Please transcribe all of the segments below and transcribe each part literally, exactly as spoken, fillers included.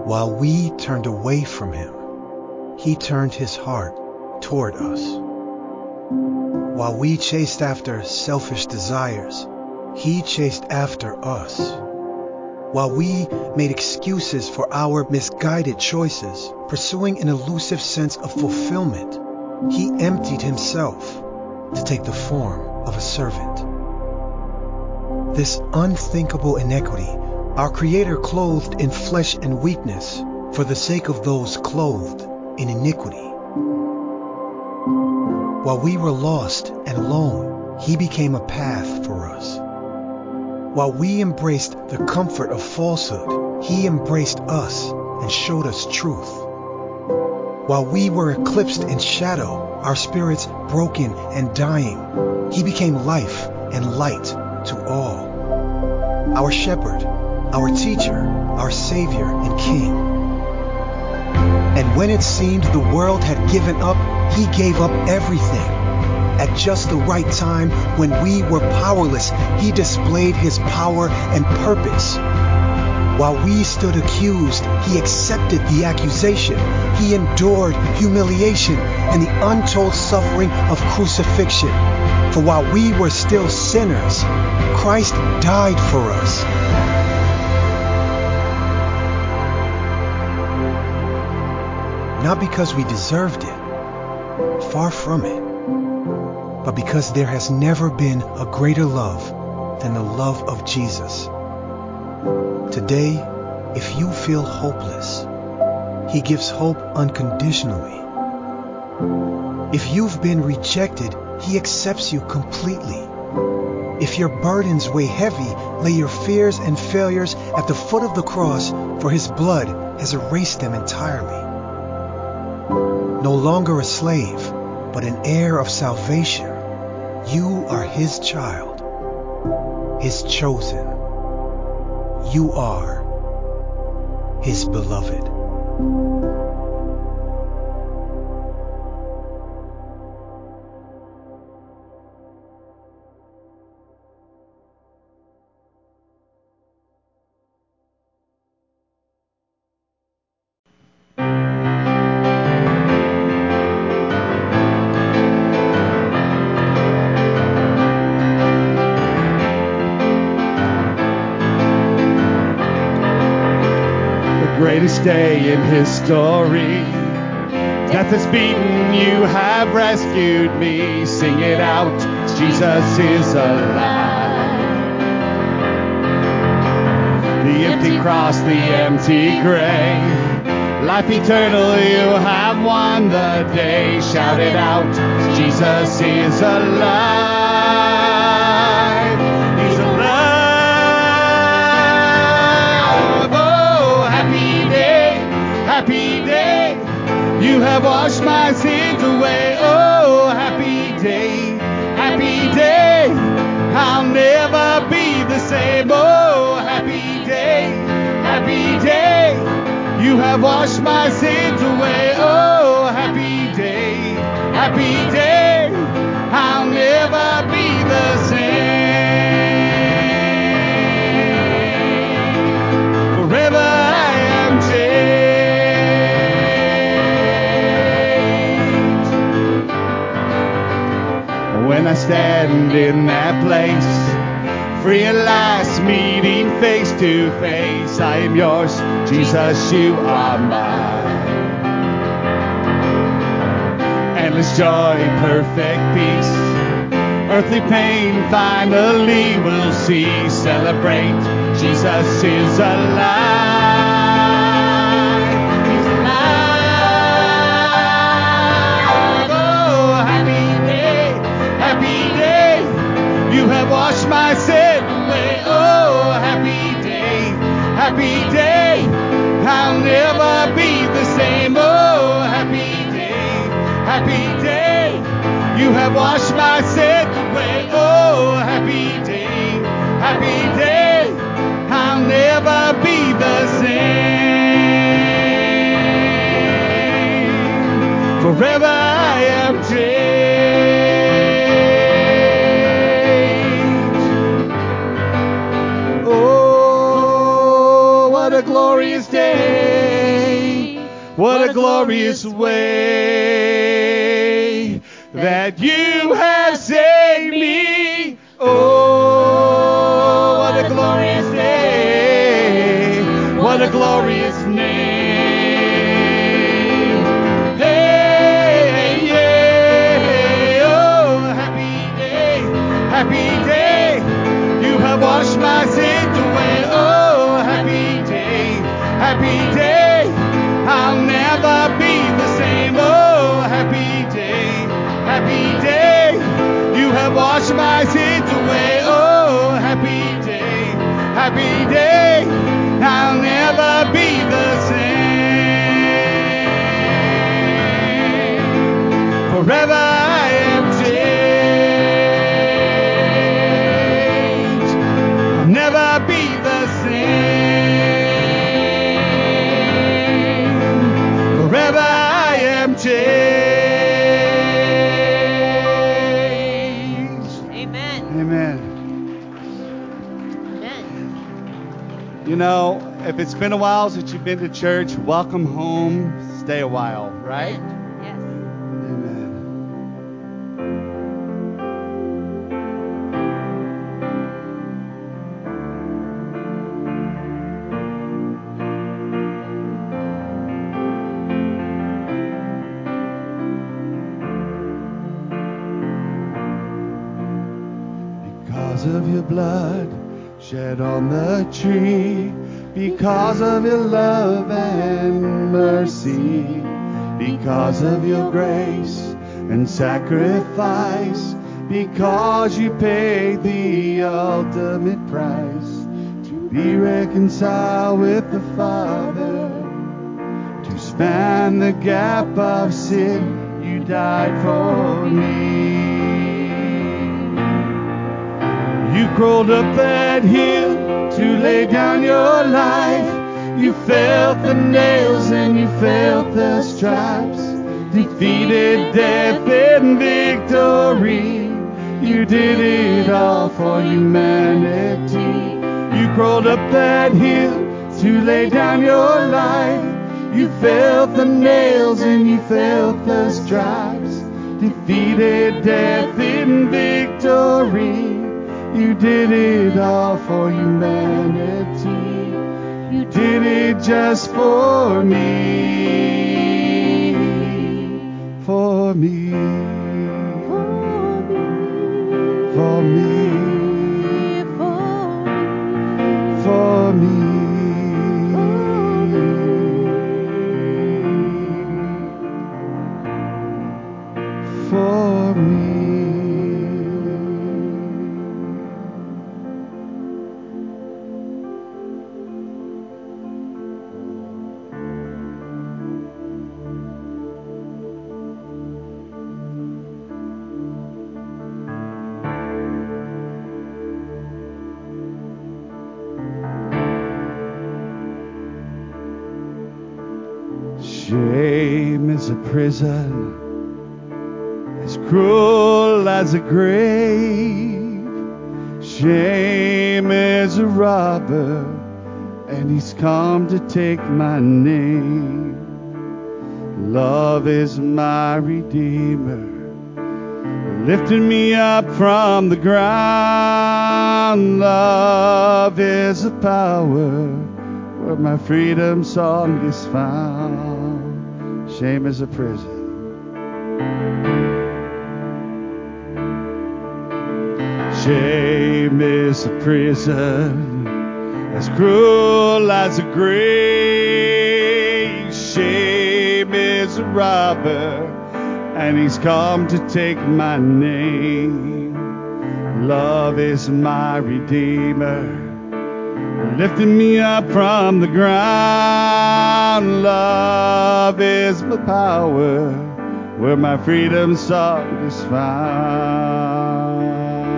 While we turned away from him, he turned his heart toward us. While we chased after selfish desires, he chased after us. While we made excuses for our misguided choices, pursuing an elusive sense of fulfillment, he emptied himself to take the form of a servant. This unthinkable inequity, our Creator clothed in flesh and weakness for the sake of those clothed in iniquity. While we were lost and alone, he became a path for us. While we embraced the comfort of falsehood, he embraced us and showed us truth. While we were eclipsed in shadow, our spirits broken and dying, he became life and light to all. Our shepherd, our teacher, our Savior and King. And when it seemed the world had given up, he gave up everything. At just the right time, when we were powerless, he displayed his power and purpose. While we stood accused, he accepted the accusation. He endured humiliation and the untold suffering of crucifixion. For while we were still sinners, Christ died for us. Not because we deserved it, far from it, but because there has never been a greater love than the love of Jesus. Today, if you feel hopeless, he gives hope unconditionally. If you've been rejected, he accepts you completely. If your burdens weigh heavy, lay your fears and failures at the foot of the cross, for his blood has erased them entirely. No longer a slave, but an heir of salvation, you are his child, his chosen. You are his beloved. Greatest day in history. Death has beaten, you have rescued me. Sing it out, Jesus is alive. The empty cross, the empty grave. Life eternal, you have won the day. Shout it out, Jesus is alive. He's alive. Happy day, you have washed my sins away. Oh, happy day, happy day, I'll never be the same. Oh, happy day, happy day, you have washed my sins away. Oh, happy day, happy day, I'll never be the same. Forever I am changed. When I stand in that place, free at last, meeting face to face, I am yours, Jesus, you are mine. Endless joy, perfect peace, earthly pain finally will cease. Celebrate, Jesus is alive. He's alive. Oh, happy day, happy day, you have washed my sin away. Oh, happy day, happy day, I'll never be the same. Oh, happy day, happy day, you have washed my sin away. Oh, happy day, happy day, I'll never be the same. Forever I am changed. Oh, what a glorious day. glorious way that you have saved me. Oh, what a glorious day. What a glorious name. Hey, yeah. Oh, happy day. Happy day. You have washed my sins away. Oh, happy day. Happy day. I'll never be the same. Oh, happy day. Happy day. You have washed my sins away. Oh, happy day. Happy day. I'll never be the same. Forever I am changed. I'll never be the same. Forever I am changed. Amen. Amen. Amen. You know, if it's been a while since you've been to church, welcome home. Stay a while, right? Yes. Amen. Because of your blood shed on the tree, because of your love and mercy, because of your grace and sacrifice, because you paid the ultimate price to be reconciled with the Father, to span the gap of sin, you died for me. You crawled up that hill to lay down your life. You felt the nails and you felt the stripes, defeated death in victory. You did it all for humanity. You crawled up that hill to lay down your life. You felt the nails and you felt the stripes, defeated death in victory. You did it all for humanity. You did it just for me. For me. For me. For me. For me. Shame is a prison as cruel as a grave. Shame is a robber, and he's come to take my name. Love is my redeemer, lifting me up from the ground. Love is the power where my freedom song is found. Shame is a prison. Shame is a prison as cruel as a grave. Shame is a robber, and he's come to take my name. Love is my redeemer, lifting me up from the ground. Love is my power, where my freedom song is found.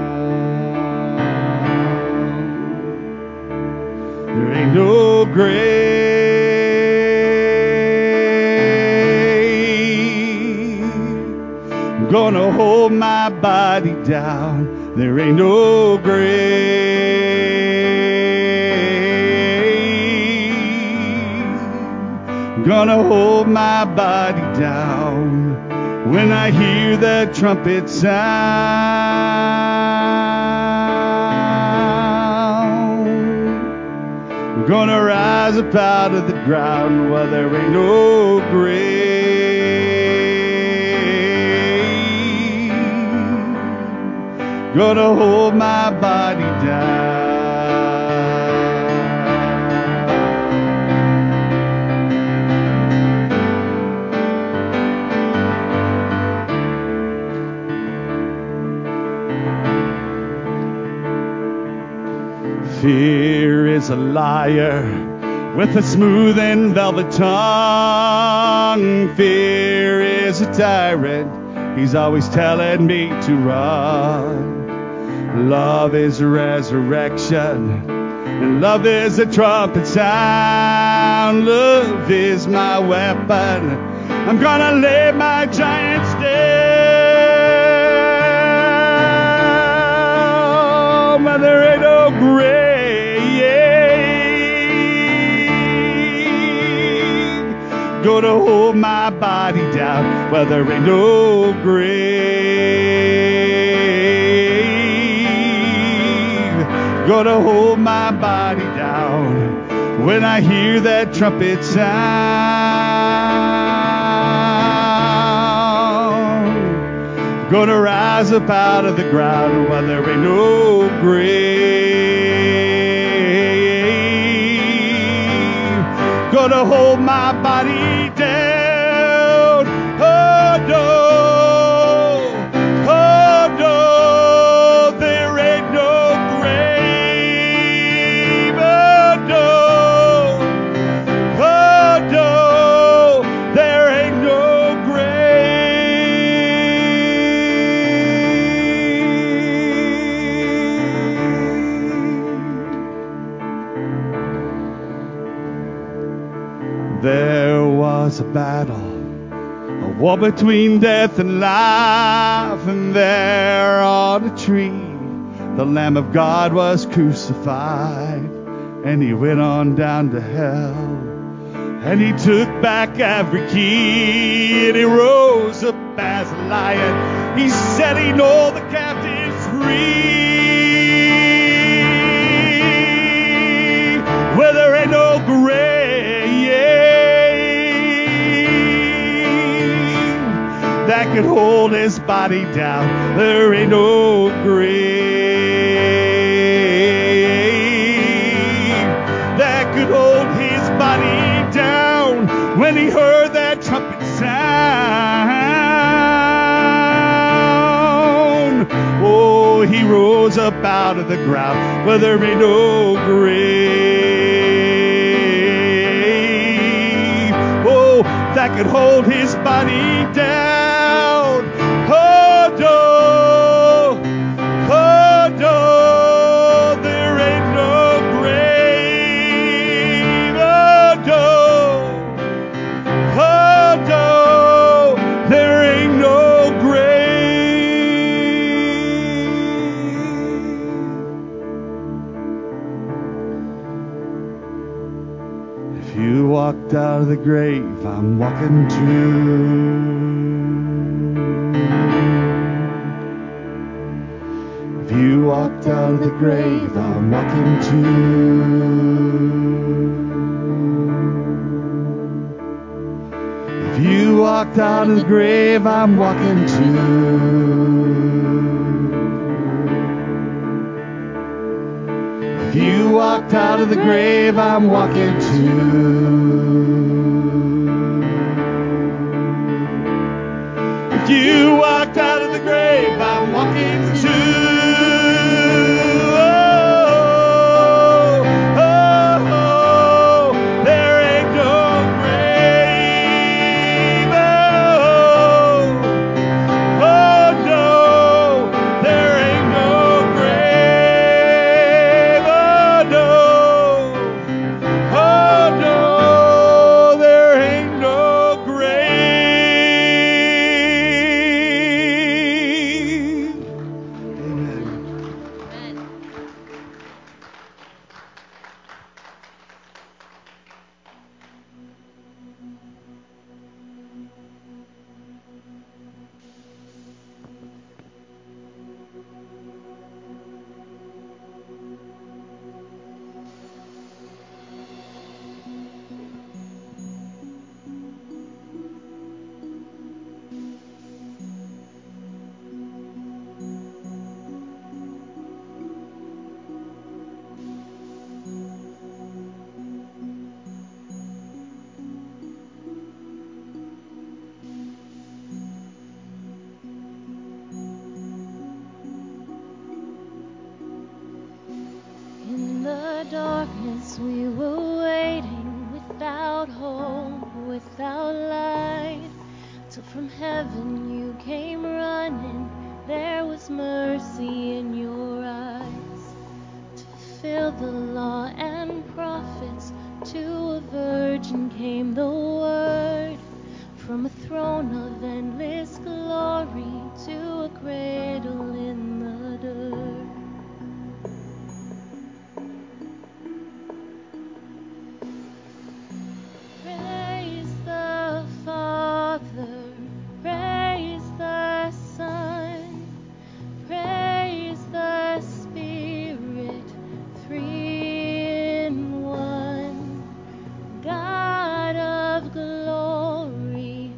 There ain't no grave gonna hold my body down. There ain't no grave Gonna hold my body down when I hear that trumpet sound. Gonna rise up out of the ground while there ain't no grave. Gonna hold my body down. Fear is a liar with a smooth and velvet tongue. Fear is a tyrant. He's always telling me to run. Love is a resurrection, and love is a trumpet sound. Love is my weapon. I'm gonna lay my giants down where there ain't no grave. Gonna hold my body down where there ain't no grave. Gonna hold my body down when I hear that trumpet sound. Gonna rise up out of the ground where there ain't no grave. Gonna hold my body down. Oh no, oh no, there ain't no grave. Oh no, oh no, there ain't no grave. There was a battle, a war between death and life, and there on a tree the Lamb of God was crucified, and he went on down to hell, and he took back every key, and he rose up as a lion. He's setting all the captives free, where there ain't no grave that could hold his body down. There ain't no grave that could hold his body down when he heard that trumpet sound. Oh, he rose up out of the ground where there ain't no grave. Oh, that could hold his body down. Out of the grave I'm walking to. If you walked out of the grave I'm walking to. If you walked out of the grave I'm walking to. If you walked out of the grave I'm walking to. You walked out of the grave, I'm walking to. Oh, oh, oh, there ain't no grave. Oh, oh no, there ain't no grave. Oh no, oh no, our darkness we were waiting, without hope, without light, till from heaven you came running. There was mercy in your eyes, to fulfill the law and prophets. To a virgin came the word, from a throne of endless glory to a cradle in the dirt. Praise the Father, praise the Son, praise the Spirit, three in one. God of glory,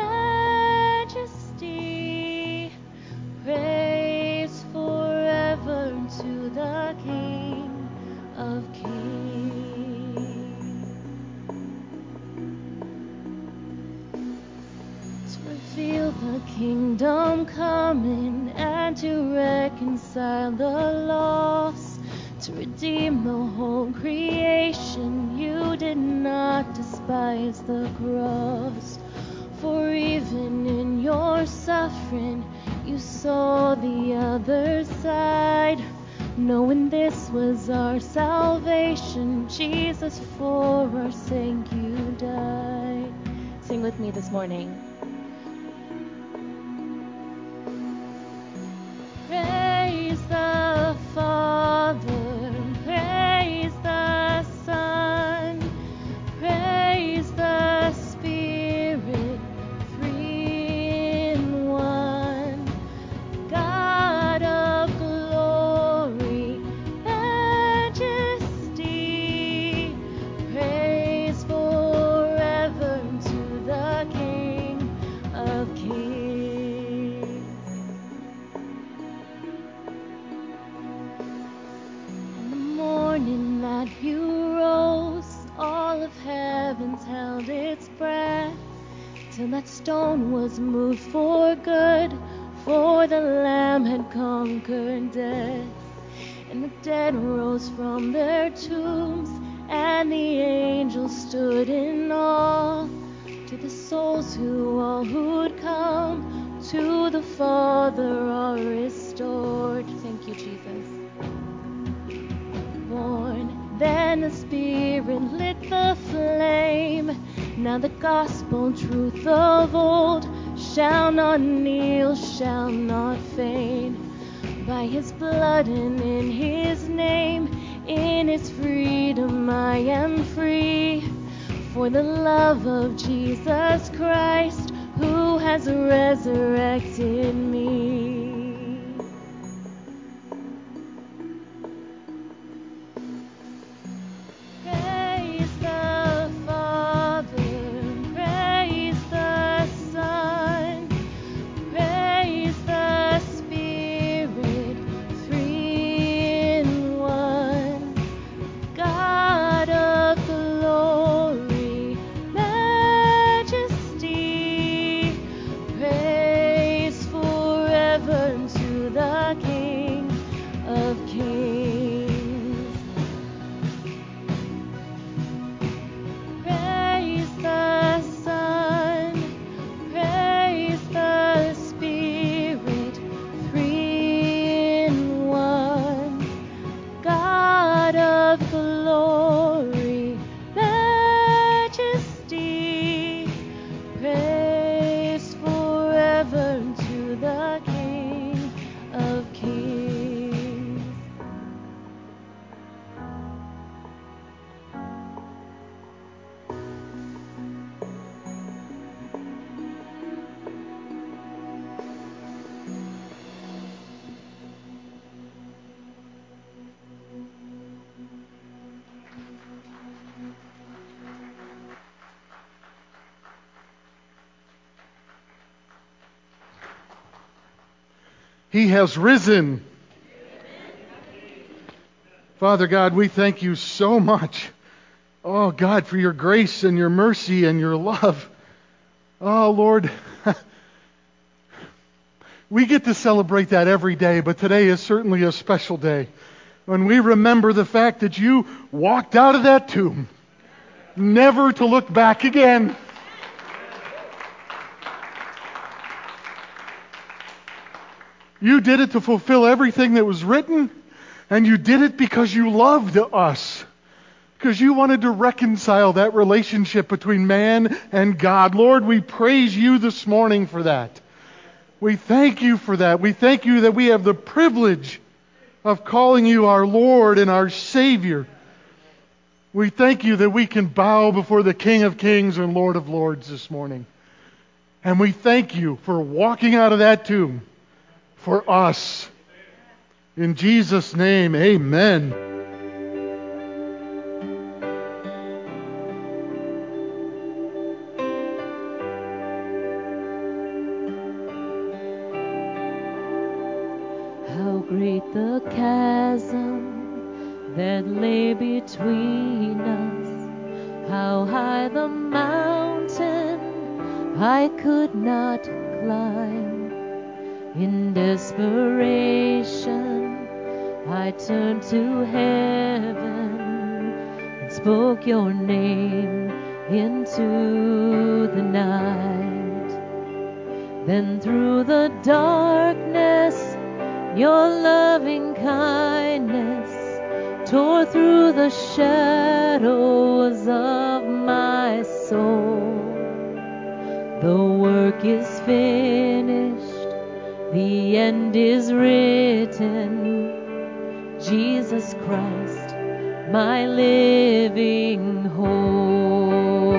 majesty, praise forever to the King of Kings. To reveal the kingdom coming and to reconcile the lost, to redeem the whole creation. You did not despise the cross, for even in your suffering you saw the other side, knowing this was our salvation. Jesus, for our sake you died. Sing with me this morning. Praise the Father, praise the Son, praise the Spirit, three in one. God of glory, majesty, praise forever to the King of Kings. On the morning that you rose, all of heaven's held its breath, till that stone was moved for good, for the Lamb had conquered death. And the dead rose from their tombs, and the angels stood in awe, to the souls who all who'd come to the Father are restored. Thank you, Jesus. Born, then the Spirit lit the flame. Now the gospel truth of old shall not kneel, shall not faint. By his blood and in his name, in his freedom I am free. For the love of Jesus Christ, who has resurrected me. Praise the Father, praise the Son, praise the Spirit, three in one. God of glory, majesty, praise forever to the King of Kings. Praise the Son, praise the Spirit, three in one. God of glory, majesty, praise forever to the King of Kings. He has risen. Father God, we thank you so much. Oh God, for your grace and your mercy and your love. Oh Lord, we get to celebrate that every day, but today is certainly a special day. when we remember the fact that you walked out of that tomb, never to look back again. You did it to fulfill everything that was written, and you did it because you loved us. Because you wanted to reconcile that relationship between man and God. Lord, we praise you this morning for that. We thank you for that. We thank you that we have the privilege of calling you our Lord and our Savior. We thank you that we can bow before the King of Kings and Lord of Lords this morning. And we thank you for walking out of that tomb for us. In Jesus' name, amen. Great the chasm that lay between us, how high the mountain I could not climb. In desperation I turned to heaven and spoke your name into the night. Then through the darkness your loving kindness tore through the shadows of my soul. The work is finished, the end is written. Jesus Christ, my living hope.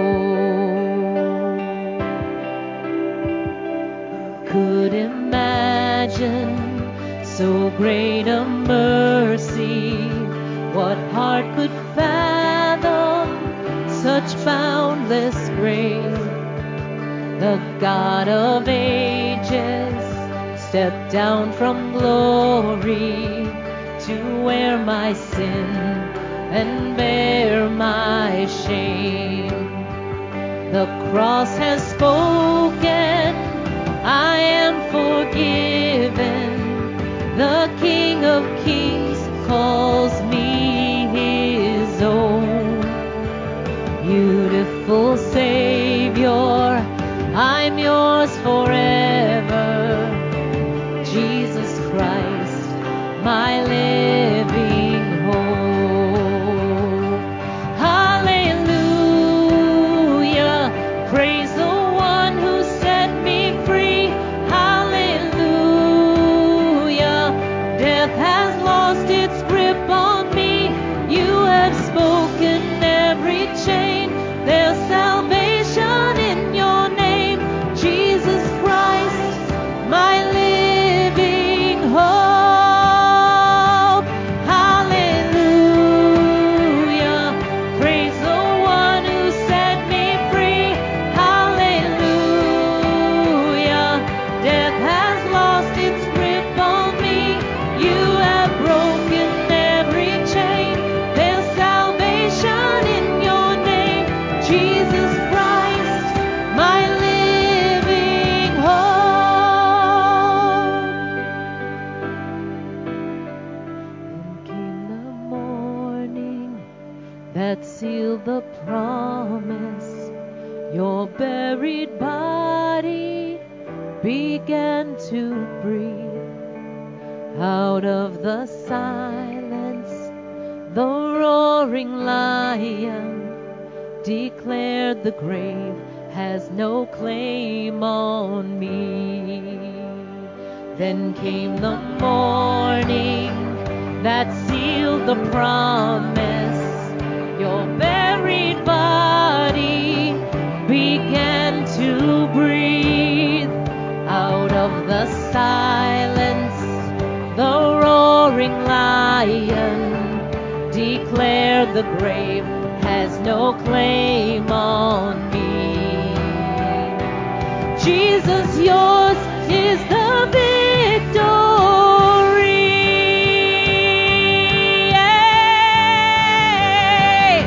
Could imagine so great a mercy, what heart could fathom such boundless grace? The God of ages stepped down from glory to wear my sin and bear my shame. The cross has spoken, I am forgiven. The King of Kings calls me his own. Beautiful Savior, I'm yours forever. Jesus Christ, my living hope. Hallelujah, praise the one who set me free. Hallelujah, death has lost its grip on me. You have spoken every chain. There's salvation in your name. Jesus Christ, my living hope. Hallelujah, praise the one who set me free. Hallelujah, death has lost its grip on me. You have broken every chain. There's salvation in your name. Jesus Christ, my living hope. Then came the morning that sealed the promise. Your buried body began to breathe. Out of the silence, the roaring lion declared the grave has no claim on me. Then came the morning that sealed the promise. Your buried body began to breathe. Out of the silence, the roaring lion declared the grave has no claim on me. Jesus, yours is the victory. Yay!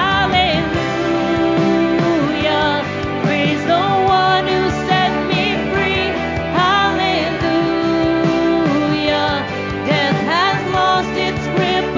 Hallelujah, praise the one who set me free. Hallelujah, death has lost its grip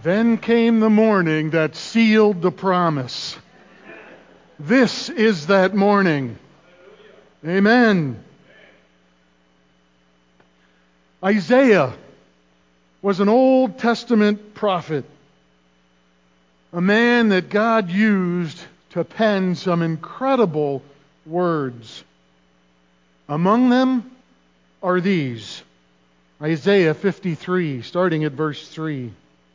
Then came the morning that sealed the promise. This is that morning. Amen. Isaiah was an Old Testament prophet, a man that God used to pen some incredible words. Among them are these. Isaiah fifty-three, starting at verse three.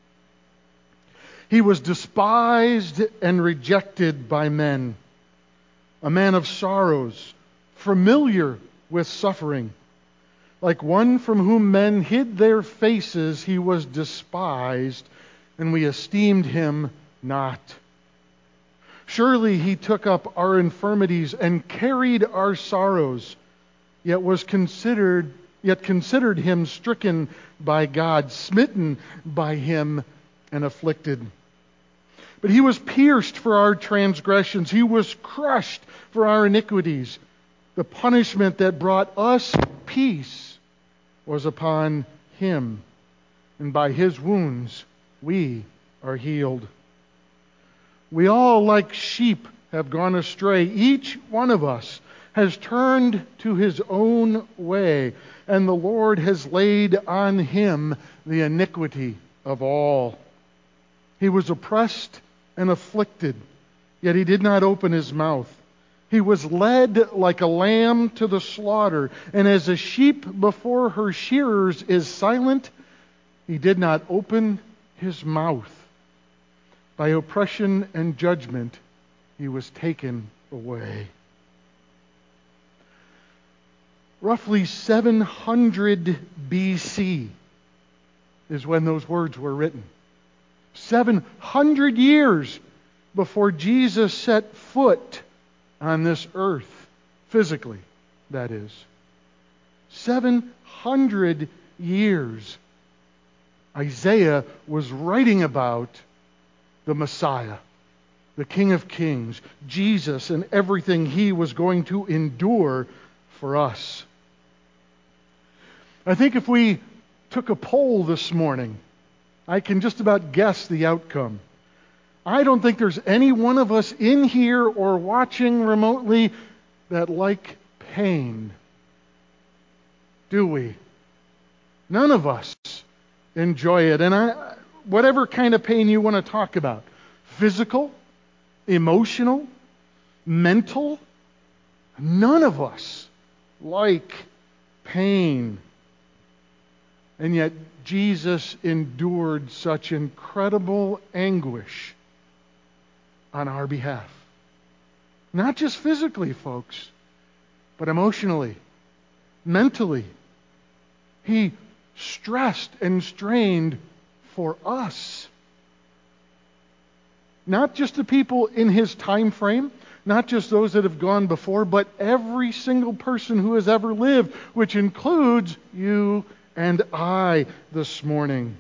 He was despised and rejected by men, a man of sorrows, familiar with suffering. Like one from whom men hid their faces, he was despised, and we esteemed him not. Surely he took up our infirmities and carried our sorrows, yet was considered yet considered him stricken by God, smitten by him, and afflicted. But he was pierced for our transgressions, he was crushed for our iniquities. The punishment that brought us peace was upon him, and by his wounds we are healed. We all, like sheep, have gone astray. Each one of us has turned to his own way, and the Lord has laid on him the iniquity of all. He was oppressed and afflicted, yet he did not open his mouth. He was led like a lamb to the slaughter, and as a sheep before her shearers is silent, he did not open his mouth. By oppression and judgment he was taken away. Roughly seven hundred B C is when those words were written. seven hundred years before Jesus set foot on this earth, physically, that is. seven hundred years. Isaiah was writing about the Messiah, the King of Kings, Jesus, and everything he was going to endure for us. I think if we took a poll this morning, I can just about guess the outcome. I don't think there's any one of us in here or watching remotely that like pain. Do we? None of us enjoy it. And I, whatever kind of pain you want to talk about, physical, emotional, mental, none of us like pain. And yet Jesus endured such incredible anguish on our behalf. Not just physically, folks, but emotionally, mentally. He stressed and strained for us. Not just the people in his time frame, not just those that have gone before, but every single person who has ever lived, which includes you and I this morning.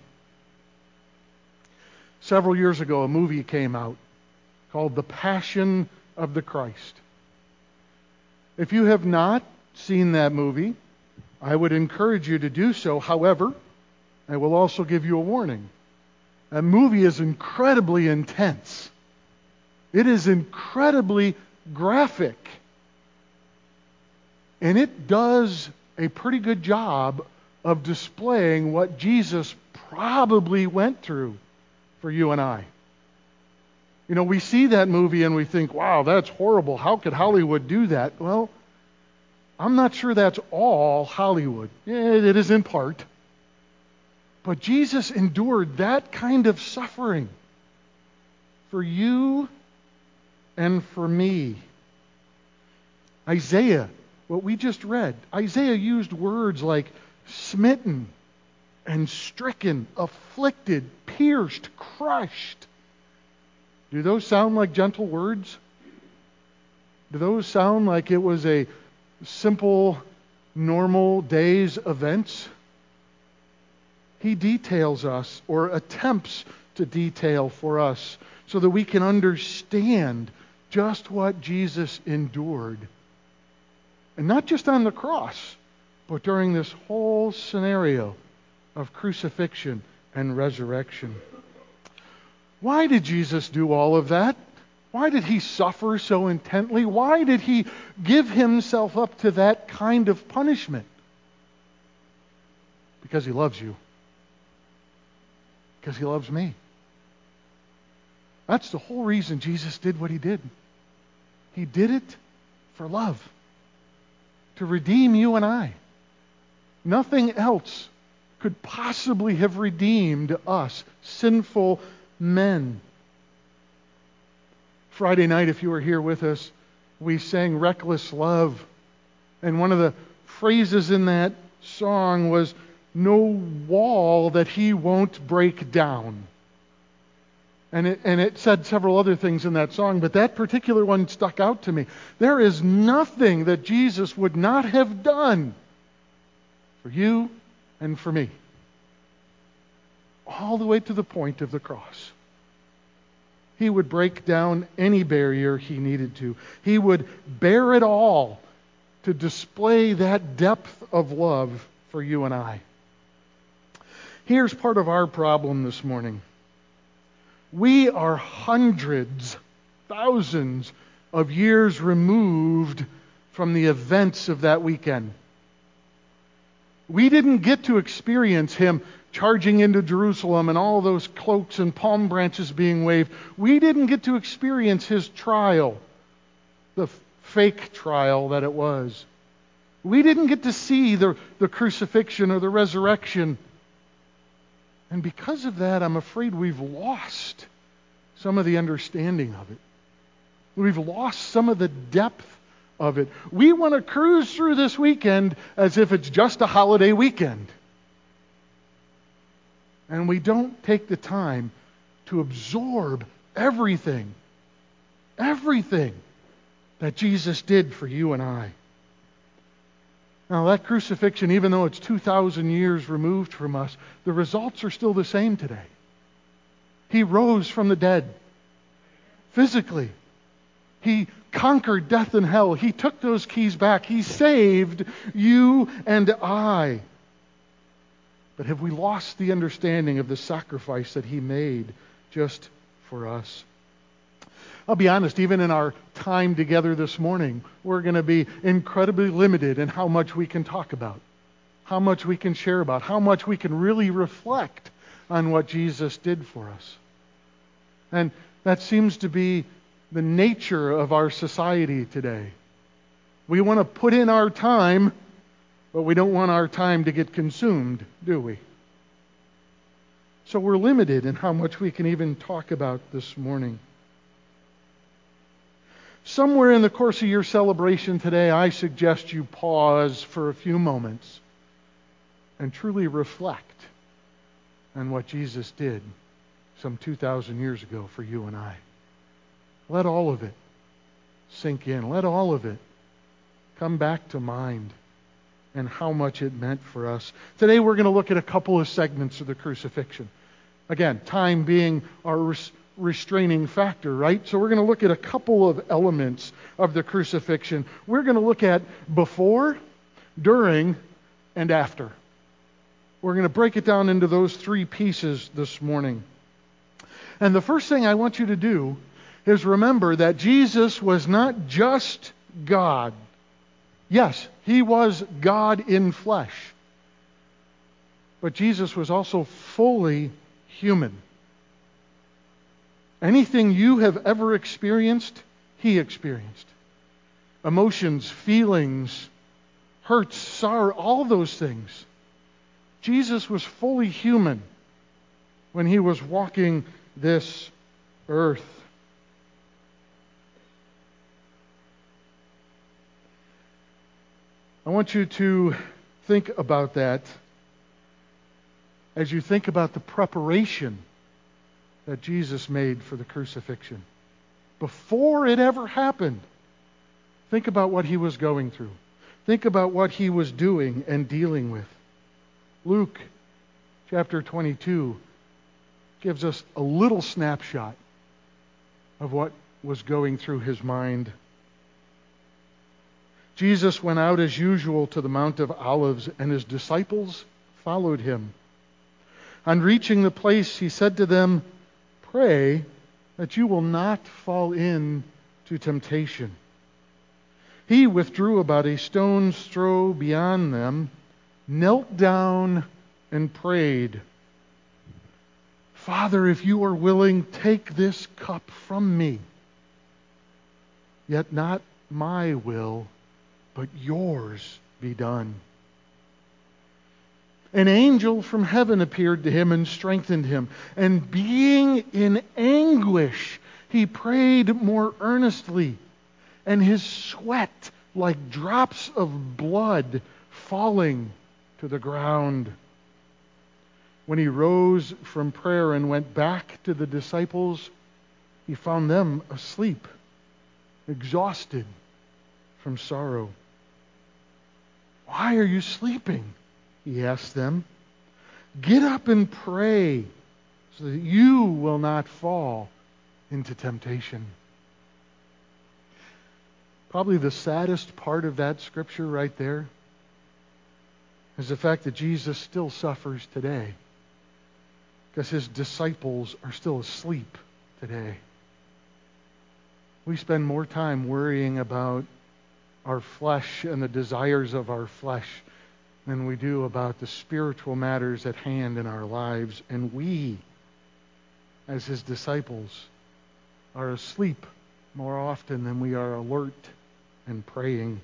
Several years ago, a movie came out called The Passion of the Christ. If you have not seen that movie, I would encourage you to do so. However, I will also give you a warning. That movie is incredibly intense. It is incredibly graphic. And it does a pretty good job of displaying what Jesus probably went through for you and I. You know, we see that movie and we think, wow, that's horrible. How could Hollywood do that? Well, I'm not sure that's all Hollywood. Yeah, it is in part. But Jesus endured that kind of suffering for you and for me. Isaiah, what we just read, Isaiah used words like smitten and stricken, afflicted, pierced, crushed. Do those sound like gentle words? Do those sound like it was a simple, normal day's events? He details us, or attempts to detail for us, so that we can understand just what Jesus endured. And not just on the cross, but during this whole scenario of crucifixion and resurrection. Why did Jesus do all of that? Why did he suffer so intently? Why did he give himself up to that kind of punishment? Because he loves you. Because he loves me. That's the whole reason Jesus did what he did. He did it for love. To redeem you and I. Nothing else could possibly have redeemed us, sinful men. Friday night, if you were here with us, we sang Reckless Love. And one of the phrases in that song was, no wall that he won't break down. And it, and it said several other things in that song, but that particular one stuck out to me. There is nothing that Jesus would not have done for you and for me. All the way to the point of the cross. He would break down any barrier he needed to. He would bear it all to display that depth of love for you and I. Here's part of our problem this morning. We are hundreds, thousands of years removed from the events of that weekend. We didn't get to experience him charging into Jerusalem and all those cloaks and palm branches being waved. We didn't get to experience his trial, the f- fake trial that it was. We didn't get to see the, the crucifixion or the resurrection. And because of that, I'm afraid we've lost some of the understanding of it. We've lost some of the depth of it. We want to cruise through this weekend as if it's just a holiday weekend. And we don't take the time to absorb everything, everything that Jesus did for you and I. Now, that crucifixion, even though it's two thousand years removed from us, the results are still the same today. He rose from the dead, physically. He conquered death and hell. He took those keys back. He saved you and I. But have we lost the understanding of the sacrifice that he made just for us? I'll be honest, even in our time together this morning, we're going to be incredibly limited in how much we can talk about, how much we can share about, how much we can really reflect on what Jesus did for us. And that seems to be the nature of our society today. We want to put in our time, but we don't want our time to get consumed, do we? So we're limited in how much we can even talk about this morning. Somewhere in the course of your celebration today, I suggest you pause for a few moments and truly reflect on what Jesus did some two thousand years ago for you and I. Let all of it sink in. Let all of it come back to mind and how much it meant for us. Today we're going to look at a couple of segments of the crucifixion. Again, time being our res- restraining factor, right? So we're going to look at a couple of elements of the crucifixion. We're going to look at before, during, and after. We're going to break it down into those three pieces this morning. And the first thing I want you to do is remember that Jesus was not just God. Yes, he was God in flesh. But Jesus was also fully human. Anything you have ever experienced, he experienced. Emotions, feelings, hurts, sorrow, all those things. Jesus was fully human when he was walking this earth. I want you to think about that as you think about the preparation that Jesus made for the crucifixion. Before it ever happened, think about what he was going through. Think about what he was doing and dealing with. Luke chapter twenty-two gives us a little snapshot of what was going through his mind. Jesus went out as usual to the Mount of Olives, and his disciples followed him. On reaching the place, he said to them, pray that you will not fall into temptation." He withdrew about a stone's throw beyond them, knelt down, and prayed, "Father, if you are willing, take this cup from me. Yet not my will, but yours be done." An angel from heaven appeared to him and strengthened him. And being in anguish, he prayed more earnestly, and his sweat like drops of blood falling to the ground. When he rose from prayer and went back to the disciples, he found them asleep, exhausted from sorrow. "Why are you sleeping?" he asked them. "Get up and pray so that you will not fall into temptation." Probably the saddest part of that scripture right there is the fact that Jesus still suffers today, because his disciples are still asleep today. We spend more time worrying about our flesh and the desires of our flesh than we do about the spiritual matters at hand in our lives. And we, as his disciples, are asleep more often than we are alert and praying.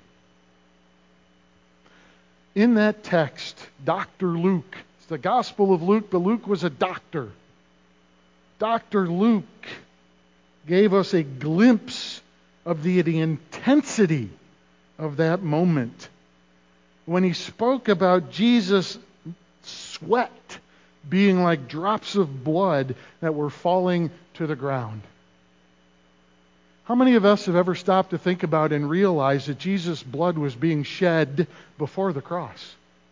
In that text, Doctor Luke, it's the Gospel of Luke, but Luke was a doctor. Doctor Luke gave us a glimpse of the, the intensity of that moment when he spoke about Jesus' sweat being like drops of blood that were falling to the ground. How many of us have ever stopped to think about and realize that Jesus' blood was being shed before the cross?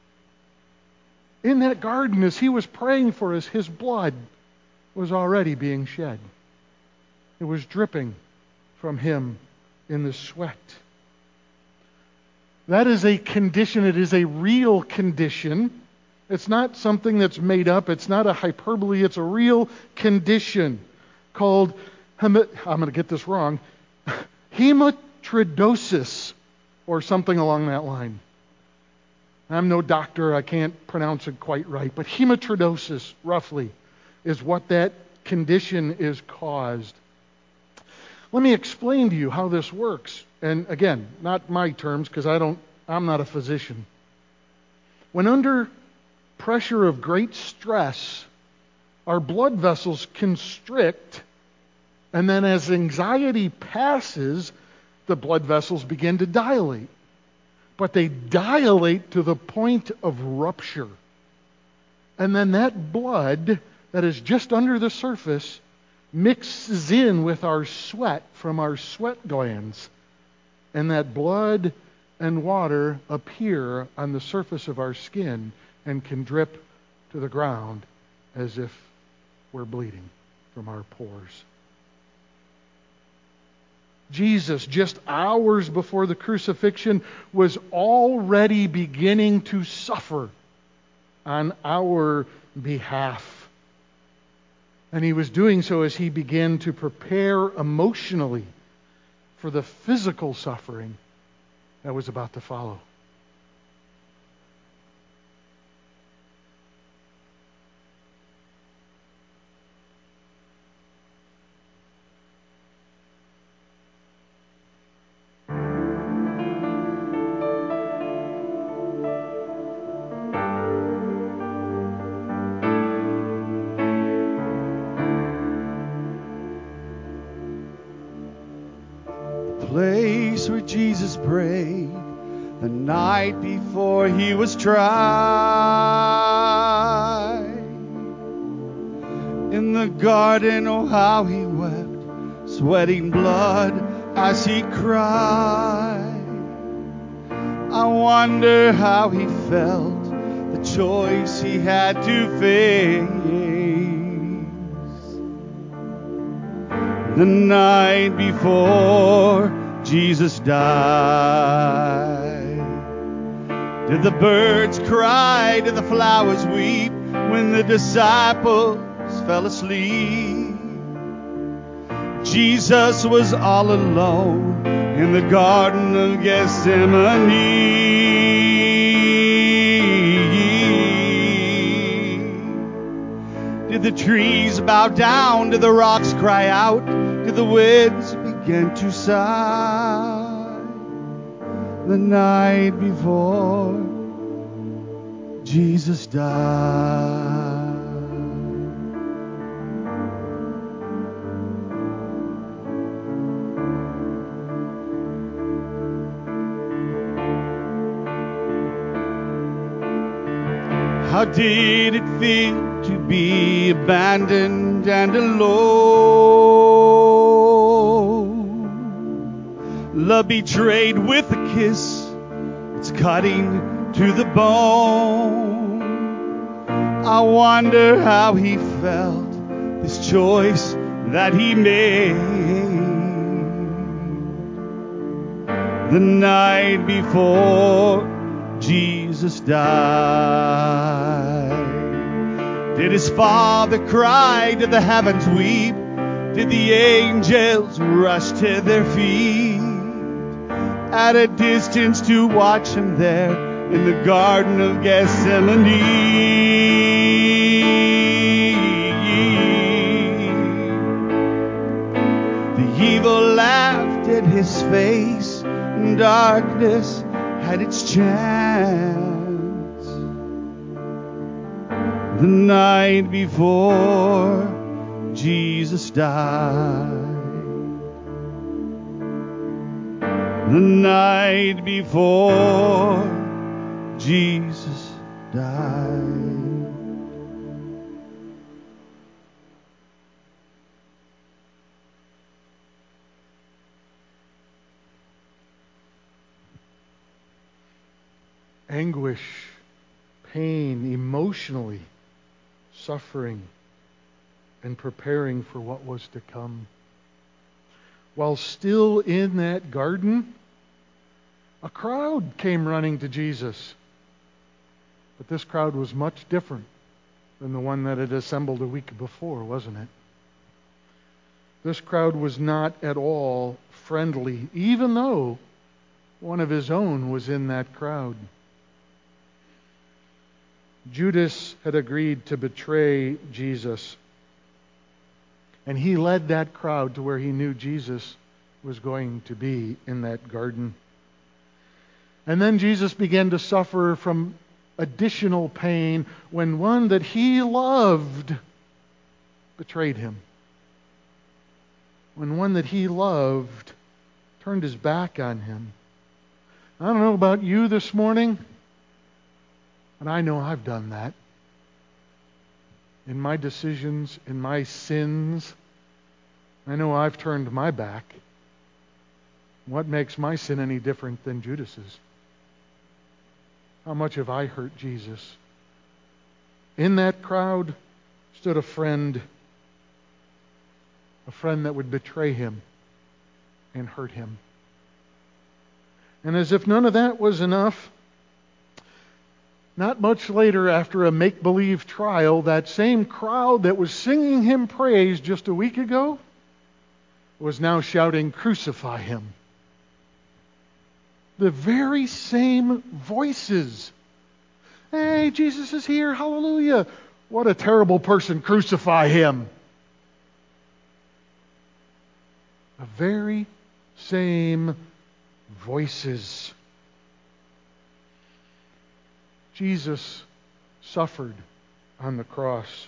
In that garden, as he was praying for us, his blood was already being shed. It was dripping from him in the sweat. That is a condition. It is a real condition. It's not something that's made up. It's not a hyperbole. It's a real condition called, I'm going to get this wrong, hematidrosis, or something along that line. I'm no doctor. I can't pronounce it quite right. But hematidrosis, roughly, is what that condition is caused. Let me explain to you how this works. And again, not my terms, because I don't, I'm not a physician. When under pressure of great stress, our blood vessels constrict, and then as anxiety passes, the blood vessels begin to dilate. But they dilate to the point of rupture. And then that blood that is just under the surface mixes in with our sweat from our sweat glands. And that blood and water appear on the surface of our skin and can drip to the ground as if we're bleeding from our pores. Jesus, just hours before the crucifixion, was already beginning to suffer on our behalf. And he was doing so as he began to prepare emotionally for the physical suffering that was about to follow. Place where Jesus prayed the night before he was tried. In the garden, oh how he wept, sweating blood as he cried. I wonder how he felt, the choice he had to face. The night before Jesus died. Did the birds cry? Did the flowers weep when the disciples fell asleep? Jesus was all alone in the Garden of Gethsemane. Did the trees bow down? Did the rocks cry out? Did the winds begin to sigh? The night before Jesus died. How did it feel to be abandoned and alone? Love betrayed with a kiss, it's cutting to the bone. I wonder how he felt this choice that he made the night before Jesus died. Did his Father cry? Did the heavens weep? Did the angels rush to their feet at a distance to watch him there in the Garden of Gethsemane? The evil laughed at his face, and darkness had its chance. The night before Jesus died. The night before Jesus died. Anguish, pain, emotionally suffering and preparing for what was to come. While still in that garden, a crowd came running to Jesus. But this crowd was much different than the one that had assembled a week before, wasn't it? This crowd was not at all friendly, even though one of his own was in that crowd. Judas had agreed to betray Jesus, and he led that crowd to where he knew Jesus was going to be, in that garden. And then Jesus began to suffer from additional pain when one that he loved betrayed him. When one that he loved turned his back on him. I don't know about you this morning, but I know I've done that. In my decisions, in my sins, I know I've turned my back. What makes my sin any different than Judas's? How much have I hurt Jesus? In that crowd stood a friend, a friend that would betray him and hurt him. And as if none of that was enough, not much later, after a make-believe trial, that same crowd that was singing him praise just a week ago was now shouting, "Crucify him." The very same voices. Hey, Jesus is here, hallelujah. What a terrible person, crucify him. The very same voices. Jesus suffered on the cross.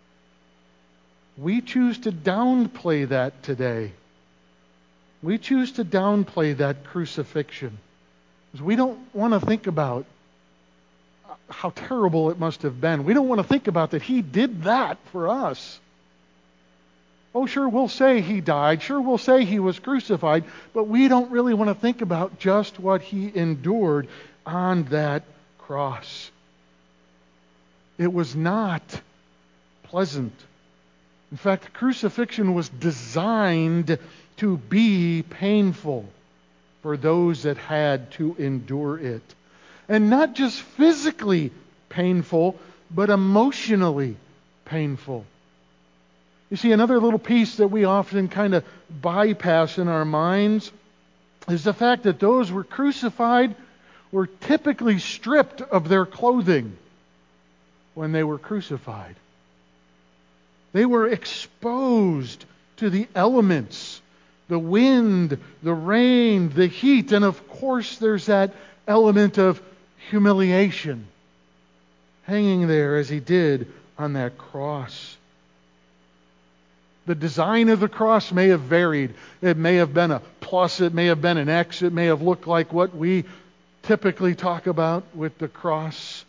We choose to downplay that today. We choose to downplay that crucifixion. Because we don't want to think about how terrible it must have been. We don't want to think about that he did that for us. Oh, sure, we'll say he died. Sure, we'll say he was crucified. But we don't really want to think about just what he endured on that cross. It was not pleasant. In fact, crucifixion was designed to be painful for those that had to endure it. And not just physically painful, but emotionally painful. You see, another little piece that we often kind of bypass in our minds is the fact that those who were crucified were typically stripped of their clothing when they were crucified. They were exposed to the elements, the wind, the rain, the heat, and of course there's that element of humiliation, hanging there as he did on that cross. The design of the cross may have varied. It may have been a plus, it may have been an X, it may have looked like what we typically talk about with the cross.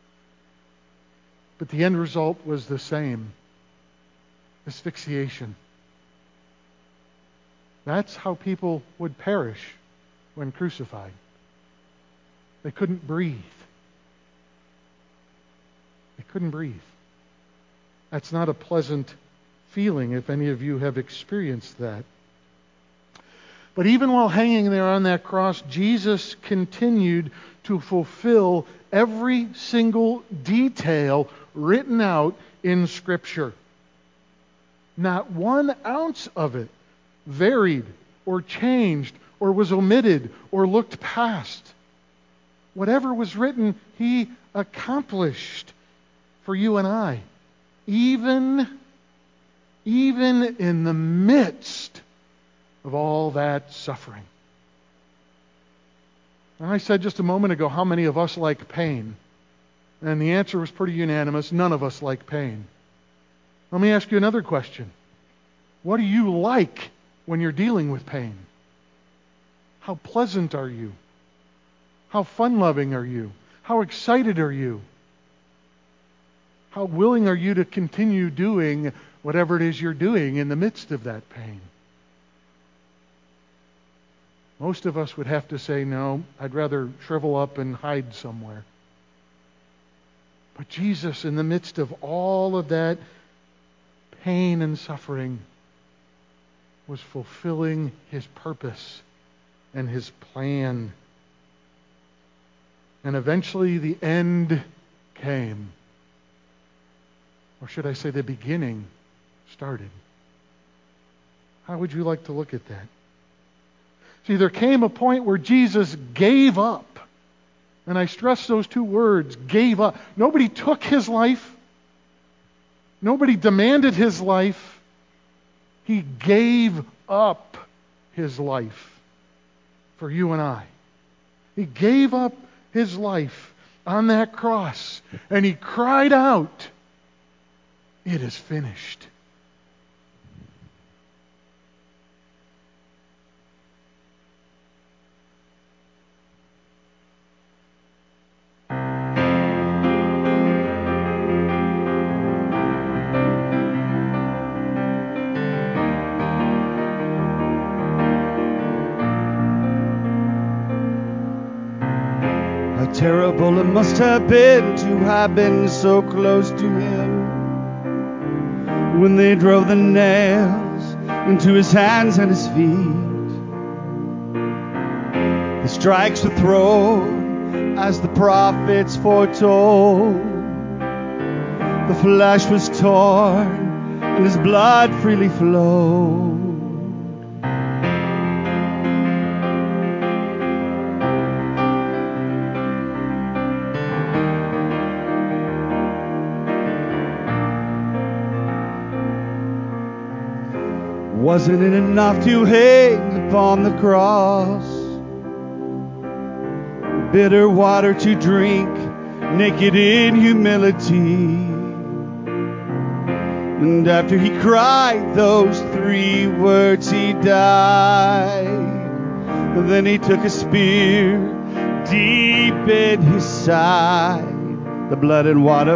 But the end result was the same: asphyxiation. That's how people would perish when crucified. They couldn't breathe. They couldn't breathe. That's not a pleasant feeling, if any of you have experienced that. But even while hanging there on that cross, Jesus continued to fulfill every single detail written out in Scripture. Not one ounce of it varied or changed or was omitted or looked past. Whatever was written, he accomplished for you and I, even, even in the midst of all that suffering. And I said just a moment ago, how many of us like pain? And the answer was pretty unanimous. None of us like pain. Let me ask you another question. What do you like when you're dealing with pain? How pleasant are you? How fun-loving are you? How excited are you? How willing are you to continue doing whatever it is you're doing in the midst of that pain? Most of us would have to say, no, I'd rather shrivel up and hide somewhere. But Jesus, in the midst of all of that pain and suffering, was fulfilling his purpose and his plan. And eventually the end came. Or should I say the beginning started. How would you like to look at that? See, there came a point where Jesus gave up. And I stress those two words, gave up. Nobody took his life. Nobody demanded his life. He gave up his life for you and I. He gave up his life on that cross. And he cried out, "It is finished." Terrible it must have been to have been so close to him when they drove the nails into his hands and his feet. The strikes were thrown as the prophets foretold. The flesh was torn and his blood freely flowed. Wasn't it enough to hang upon the cross? Bitter water to drink, naked in humility. And after he cried those three words, he died. And then he took a spear deep in his side. The blood and water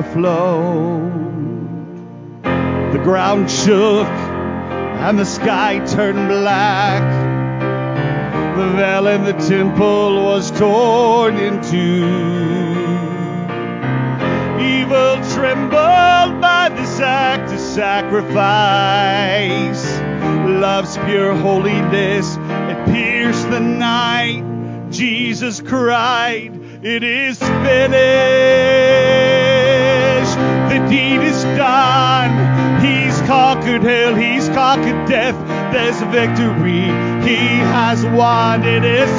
flowed. The ground shook and the sky turned black. The veil in the temple was torn in two. Evil trembled by this act of sacrifice. Love's pure holiness, it pierced the night. Jesus cried, "It is finished." The deed is done. He's conquered conquered hell, he's conquered death. There's a victory, he has won, it is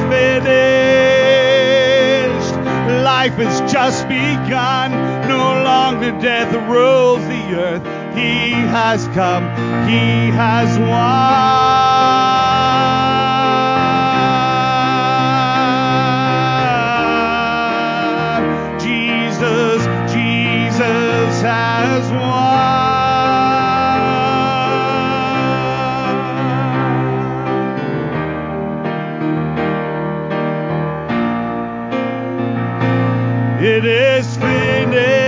finished. Life has just begun, no longer death rules the earth. He has come, he has won. Jesus, Jesus has won. It is finished.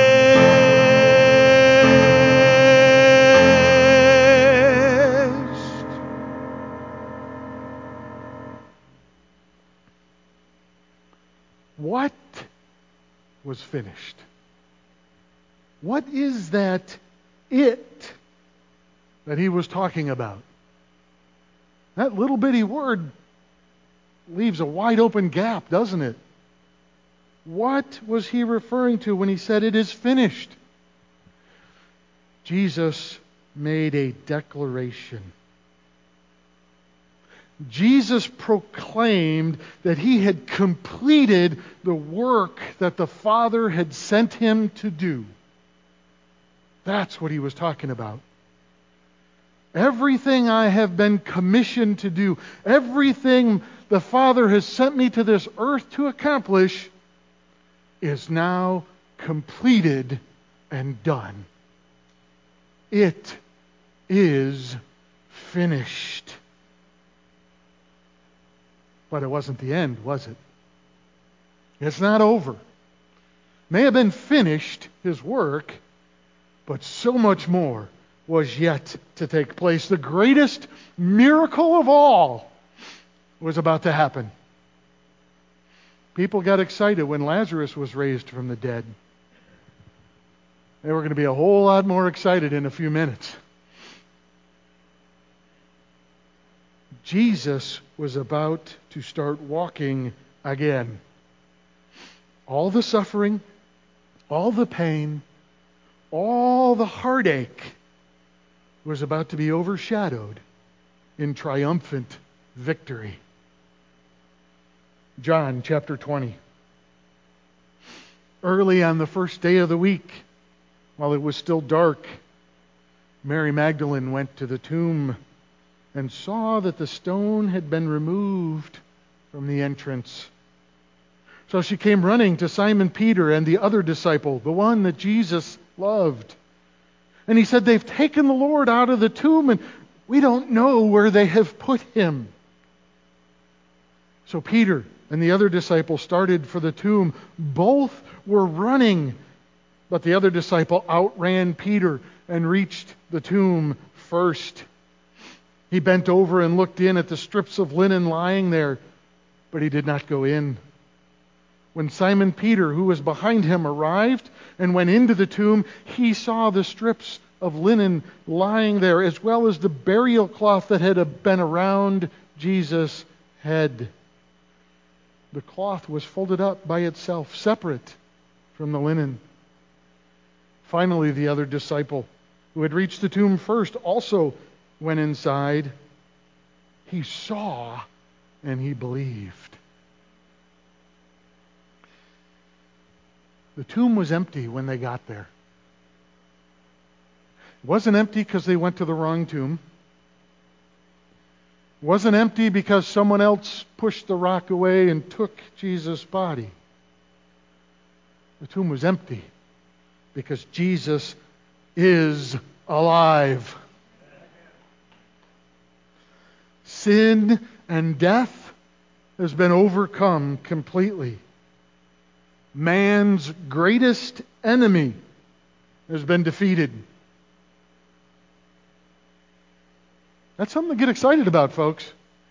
What was finished? What is that it that he was talking about? That little bitty word leaves a wide open gap, doesn't it? What was he referring to when he said it is finished? Jesus made a declaration. Jesus proclaimed that he had completed the work that the Father had sent him to do. That's what he was talking about. Everything I have been commissioned to do, everything the Father has sent me to this earth to accomplish, is now completed and done. It is finished. But it wasn't the end, was it? It's not over. May have been finished, his work, but so much more was yet to take place. The greatest miracle of all was about to happen. People got excited when Lazarus was raised from the dead. They were going to be a whole lot more excited in a few minutes. Jesus was about to start walking again. All the suffering, all the pain, all the heartache was about to be overshadowed in triumphant victory. John chapter twenty. Early on the first day of the week, while it was still dark, Mary Magdalene went to the tomb and saw that the stone had been removed from the entrance. So she came running to Simon Peter and the other disciple, the one that Jesus loved. And he said, "They've taken the Lord out of the tomb, and we don't know where they have put him." So Peter and the other disciple started for the tomb. Both were running, but the other disciple outran Peter and reached the tomb first. He bent over and looked in at the strips of linen lying there, but he did not go in. When Simon Peter, who was behind him, arrived and went into the tomb, he saw the strips of linen lying there, as well as the burial cloth that had been around Jesus' head. The cloth was folded up by itself, separate from the linen. Finally, the other disciple, who had reached the tomb first, also went inside. He saw and he believed. The tomb was empty when they got there. It wasn't empty because they went to the wrong tomb. It wasn't empty because someone else pushed the rock away and took Jesus' body. The tomb was empty because Jesus is alive. Sin and death has been overcome completely. Man's greatest enemy has been defeated. That's something to get excited about, folks.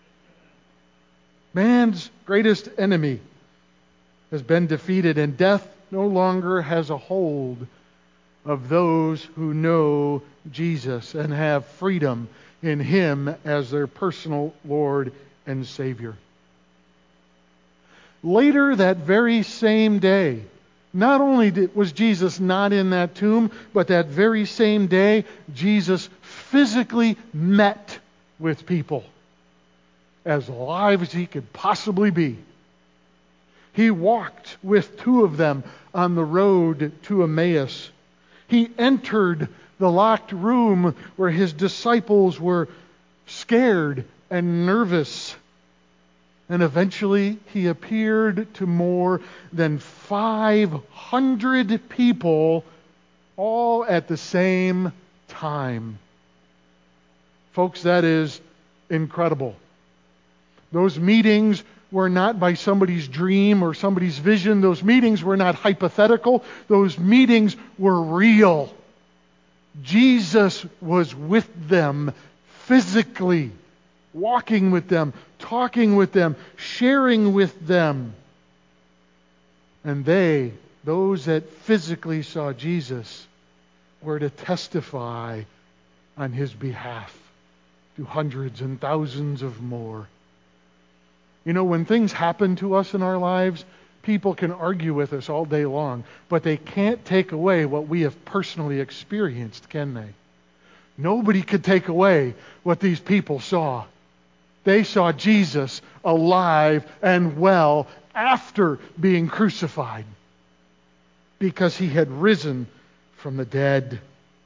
Man's greatest enemy has been defeated, and death no longer has a hold of those who know Jesus and have freedom in Him as their personal Lord and Savior. Later that very same day, Not only did, was Jesus not in that tomb, but that very same day, Jesus physically met with people, as alive as he could possibly be. He walked with two of them on the road to Emmaus. He entered the locked room where his disciples were scared and nervous. And eventually he appeared to more than five hundred people all at the same time. Folks, that is incredible. Those meetings were not by somebody's dream or somebody's vision. Those meetings were not hypothetical. Those meetings were real. Jesus was with them physically, walking with them, talking with them, sharing with them. And they, those that physically saw Jesus, were to testify on his behalf to hundreds and thousands of more. You know, when things happen to us in our lives, people can argue with us all day long, but they can't take away what we have personally experienced, can they? Nobody could take away what these people saw. They saw Jesus alive and well after being crucified, because he had risen from the dead.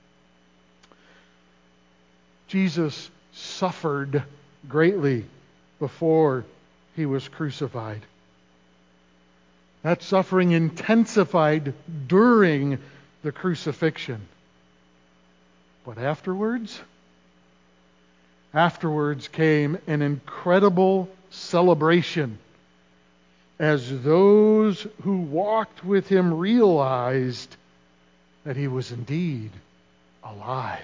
Jesus suffered greatly before he was crucified. That suffering intensified during the crucifixion. But afterwards, afterwards came an incredible celebration, as those who walked with him realized that he was indeed alive.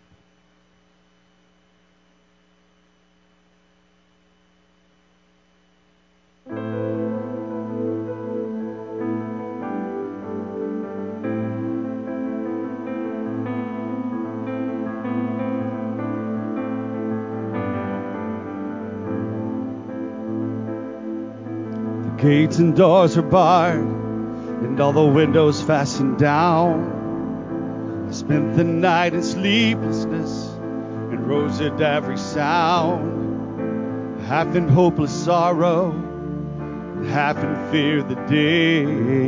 Gates and doors are barred, and all the windows fastened down. I spent the night in sleeplessness and rose at every sound, half in hopeless sorrow and half in fear the day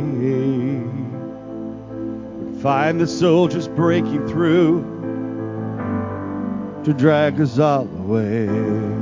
would find the soldiers breaking through to drag us all away.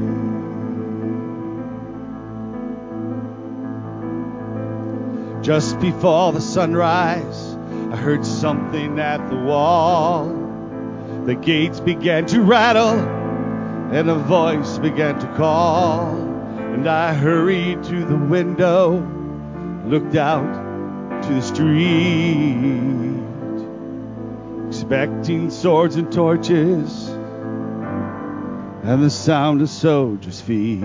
Just before the sunrise, I heard something at the wall. The gates began to rattle, and a voice began to call. And I hurried to the window, looked out to the street, expecting swords and torches and the sound of soldiers' feet.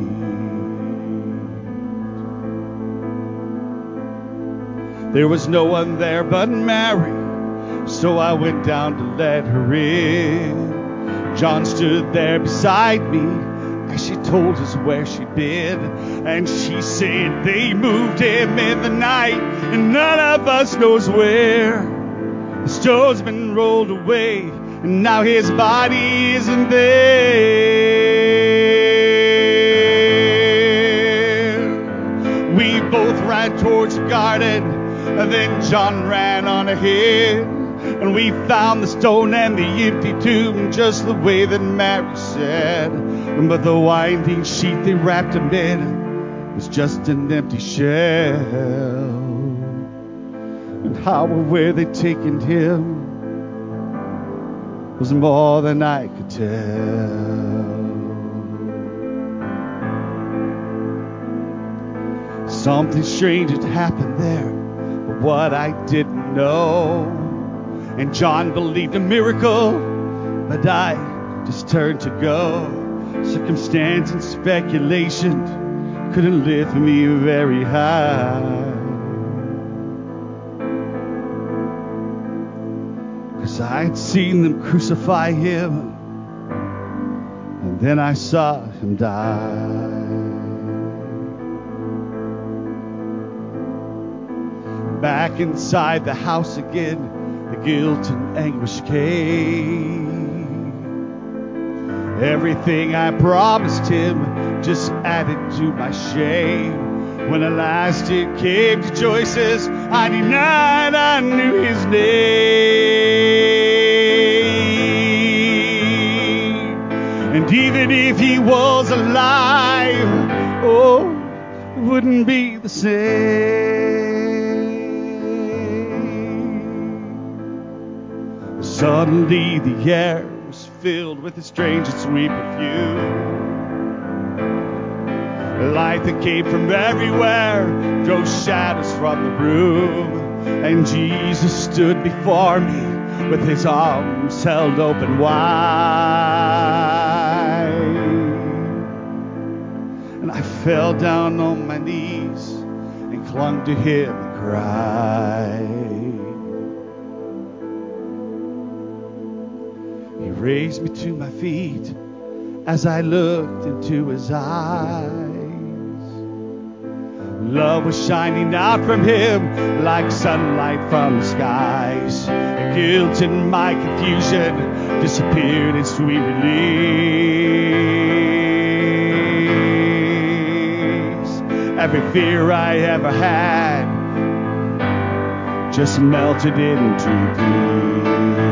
There was no one there but Mary, so I went down to let her in. John stood there beside me as she told us where she'd been. And she said they moved him in the night, and none of us knows where. The stone's been rolled away, and now his body isn't there. We both ran towards the garden, and then John ran on ahead, and we found the stone and the empty tomb just the way that Mary said. But the winding sheet they wrapped him in was just an empty shell. And how or where they'd taken him was more than I could tell. Something strange had happened there, but what I didn't know. And John believed a miracle, but I just turned to go. Circumstance and speculation couldn't lift me very high, 'cause I had seen them crucify him, and then I saw him die. Back inside the house again, the guilt and anguish came. Everything I promised him just added to my shame. When at last it came to choices, I denied I knew his name. And even if he was alive, oh, it wouldn't be the same. Suddenly the air was filled with a strange and sweet perfume. The light that came from everywhere drove shadows from the room. And Jesus stood before me with his arms held open wide. And I fell down on my knees and clung to him and cried. He raised me to my feet as I looked into his eyes. Love was shining out from him like sunlight from the skies. The guilt and my confusion disappeared in sweet release. Every fear I ever had just melted into peace.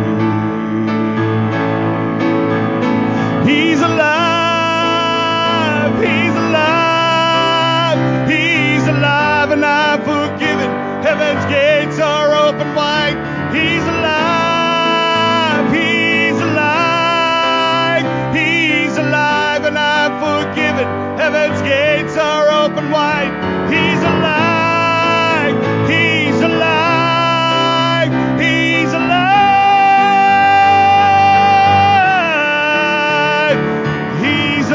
He's alive, he's alive, he's alive and I'm forgiven. Heaven's gates are open wide. He's alive, he's alive, he's alive and I'm forgiven. Heaven's gates are open wide. He's alive, he's alive, he's alive, he's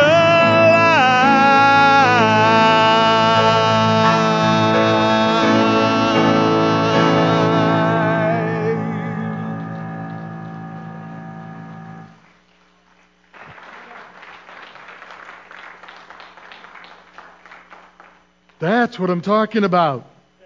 That's what I'm talking about.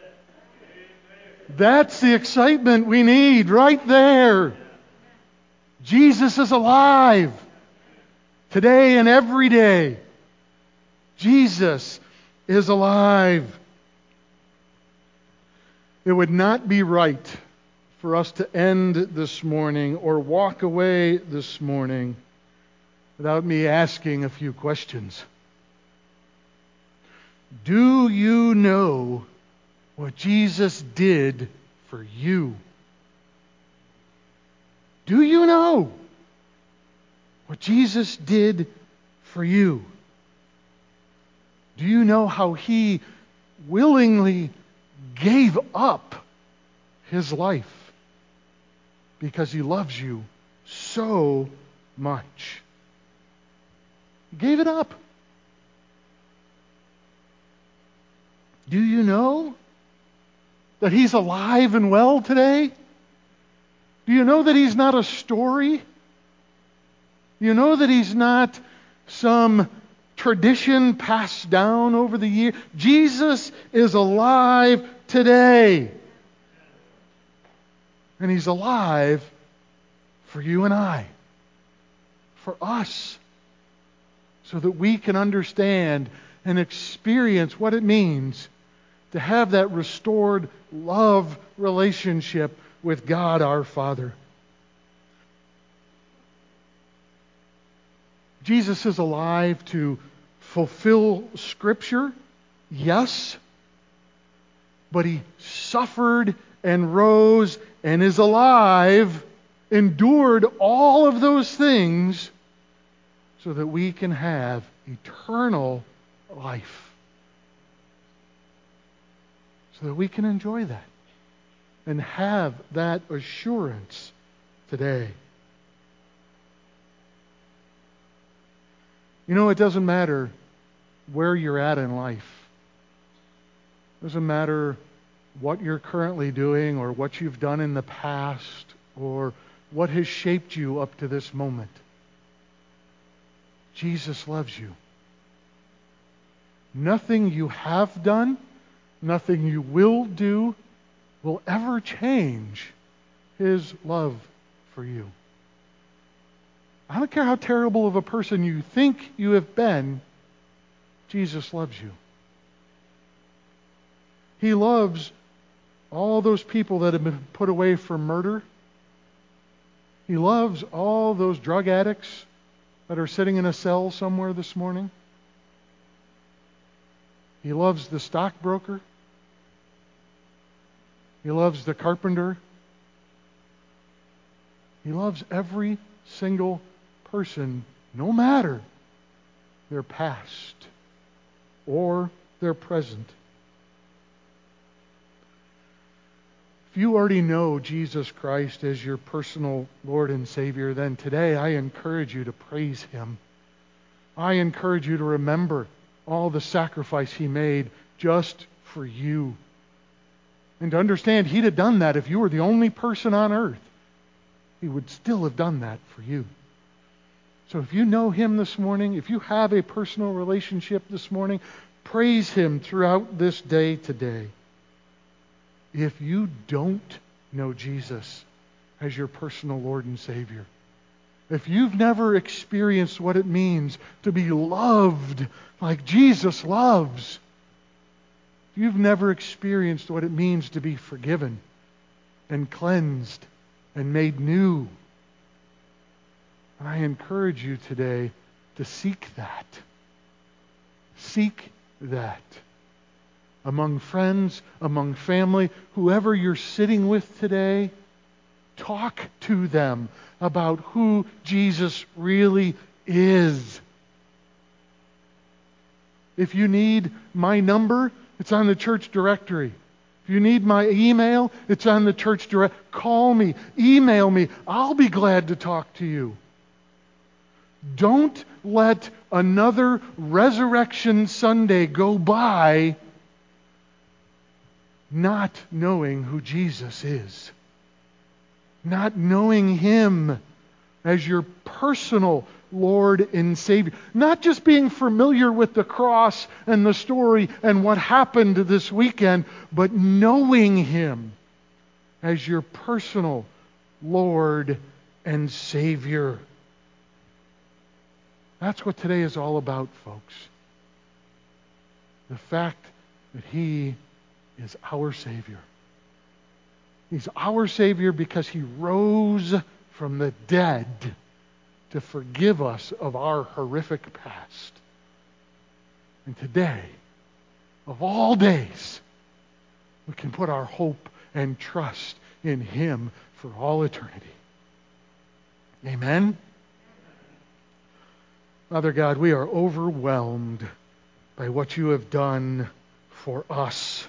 That's the excitement we need right there. Jesus is alive today and every day. Jesus is alive. It would not be right for us to end this morning or walk away this morning without me asking a few questions. Do you know what Jesus did for you? Do you know what Jesus did for you? Do you know how he willingly gave up his life because he loves you so much? He gave it up. Do you know that he's alive and well today? Do you know that he's not a story? Do you know that he's not some tradition passed down over the years? Jesus is alive today. And he's alive for you and I, for us, so that we can understand and experience what it means to have that restored love relationship with God our Father. Jesus is alive to fulfill Scripture, yes, but he suffered and rose and is alive, endured all of those things so that we can have eternal life. So that we can enjoy that and have that assurance today. You know, it doesn't matter where you're at in life. It doesn't matter what you're currently doing or what you've done in the past or what has shaped you up to this moment. Jesus loves you. Nothing you have done, nothing you will do, will ever change His love for you. I don't care how terrible of a person you think you have been, Jesus loves you. He loves all those people that have been put away for murder. He loves all those drug addicts that are sitting in a cell somewhere this morning. He loves the stockbroker. He loves the carpenter. He loves every single person, no matter their past or their present. If you already know Jesus Christ as your personal Lord and Savior, then today I encourage you to praise Him. I encourage you to remember all the sacrifice He made just for you. And to understand He'd have done that if you were the only person on earth. He would still have done that for you. So if you know Him this morning, if you have a personal relationship this morning, praise Him throughout this day today. If you don't know Jesus as your personal Lord and Savior, if you've never experienced what it means to be loved like Jesus loves, if you've never experienced what it means to be forgiven and cleansed and made new, I encourage you today to seek that. Seek that. Among friends, among family, whoever you're sitting with today, talk to them about who Jesus really is. If you need my number, it's on the church directory. If you need my email, it's on the church directory. Call me, email me. I'll be glad to talk to you. Don't let another Resurrection Sunday go by not knowing who Jesus is. Not knowing Him as your personal Lord and Savior. Not just being familiar with the cross and the story and what happened this weekend, but knowing Him as your personal Lord and Savior. That's what today is all about, folks. The fact that He is our Savior. He's our Savior because He rose from the dead to forgive us of our horrific past. And today, of all days, we can put our hope and trust in Him for all eternity. Amen? Father God, we are overwhelmed by what You have done for us.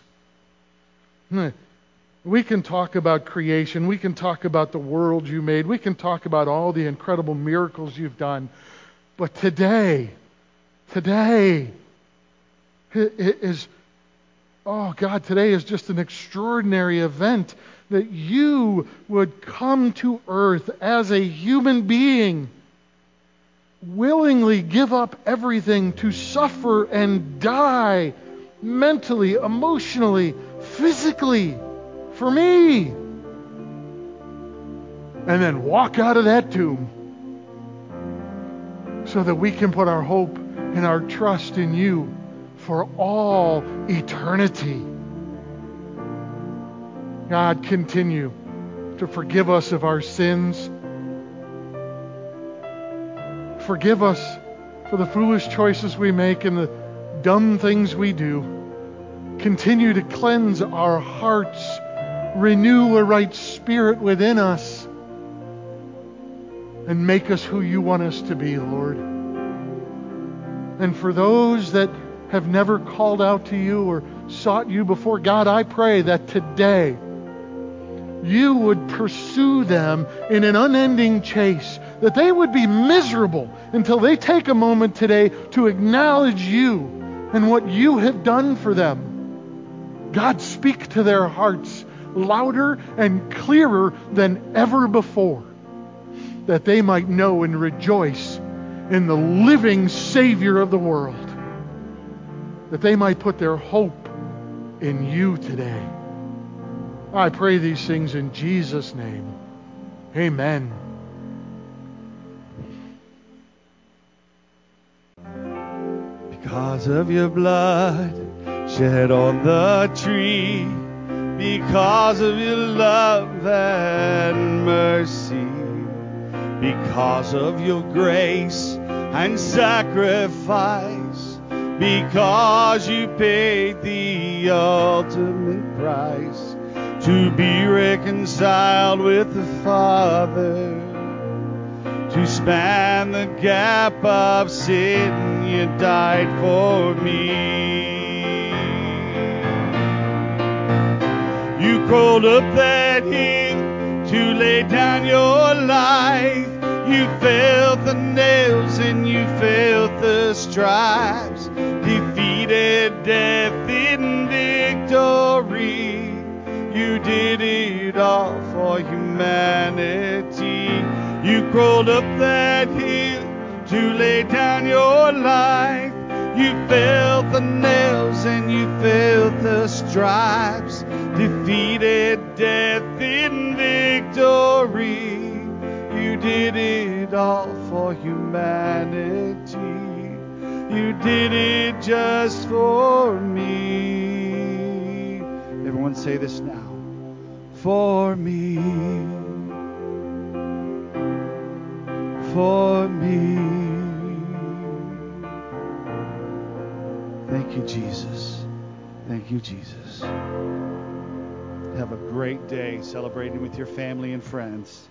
We can talk about creation. We can talk about the world You made. We can talk about all the incredible miracles You've done. But today, today is, oh God, today is just an extraordinary event that You would come to earth as a human being, willingly give up everything to suffer and die mentally, emotionally, physically for me, and then walk out of that tomb so that we can put our hope and our trust in You for all eternity. God, continue to forgive us of our sins. Forgive us for the foolish choices we make and the dumb things we do. Continue to cleanse our hearts. Renew a right spirit within us. And make us who You want us to be, Lord. And for those that have never called out to You or sought You before, God, I pray that today You would pursue them in an unending chase, that they would be miserable until they take a moment today to acknowledge You and what You have done for them. God, speak to their hearts louder and clearer than ever before, that they might know and rejoice in the living Savior of the world, that they might put their hope in You today. I pray these things in Jesus' name. Amen. Because of your blood shed on the tree, because of your love and mercy, because of your grace and sacrifice, because you paid the ultimate price to be reconciled with the Father, to span the gap of sin, you died for me. You crawled up that hill to lay down your life. You felt the nails and you felt the stripes, defeated death in victory. You did it all for humanity. You crawled up that hill to lay down your life. You felt the nails and you felt the stripes, defeated death in victory. You did it all for humanity. You did it just for me. Everyone say this now. For me. For me. Thank you, Jesus. Thank you, Jesus. Have a great day celebrating with your family and friends.